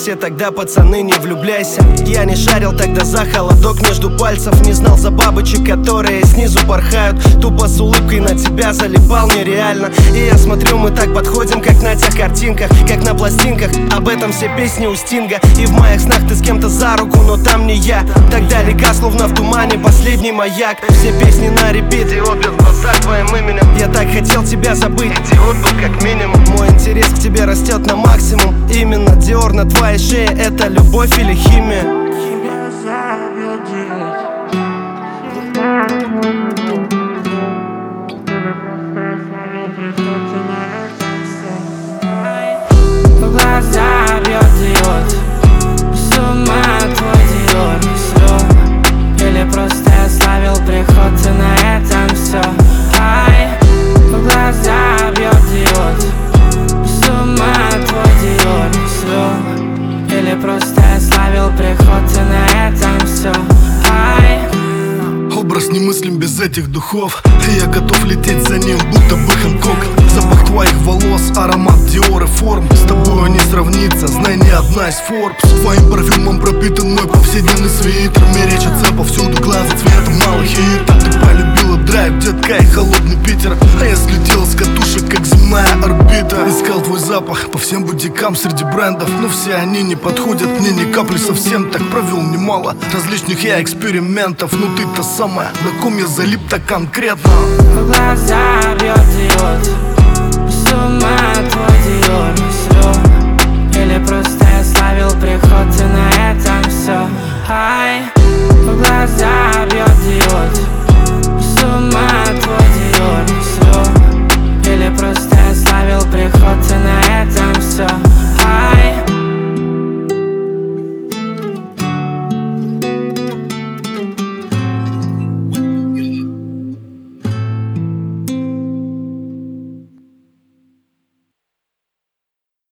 все тогда, пацаны, не влюбляйся. Я не шарил тогда за холодок между пальцев, не знал за бабочек, которые снизу порхают. Тупо с улыбкой на тебя залипал нереально. И я смотрю, мы так подходим, как на тех картинках, как на пластинках. Об этом все песни у Стинга. И в моих снах ты с кем-то за руку, но там не я. Тогда река, словно в тумане, последний маяк. Все песни на репит, идиот бьет в глазах твоим именем. Я так хотел тебя забыть, идиот был как минимум. Мой интерес к тебе растет на максимум. Именно Диор на твоей шее, это любовь или химия? В глаза бьет диод, с ума твой Диор. Слю, или просто я славил приход, и на этом все. В глаза бьет диод, с ума твой Диор. Слю, или просто я славил приход, и на этом все. Образ немыслим без этих духов, и я готов лететь за ним, будто бы Хэнкок. Запах твоих волос, аромат Диор и форм. С тобой не сравнится, знай, ни одна из Forbes. Твоим парфюмом пропитан мой повседневный свитер. Мерещатся повсюду глаза цвета малых хитов. Ты полюбила драйв, детка, и холодный Питер. А я слетел с катушек, как земная орбита. Искал твой запах по всем бутикам среди брендов, но все они не подходят мне ни капли совсем. Так провел немало различных я экспериментов, но ты-то самая, на ком я залип так конкретно. В глаза бьет диод, с ума твой Диор. Слю, или просто я славил приход, и на этом все. В глаза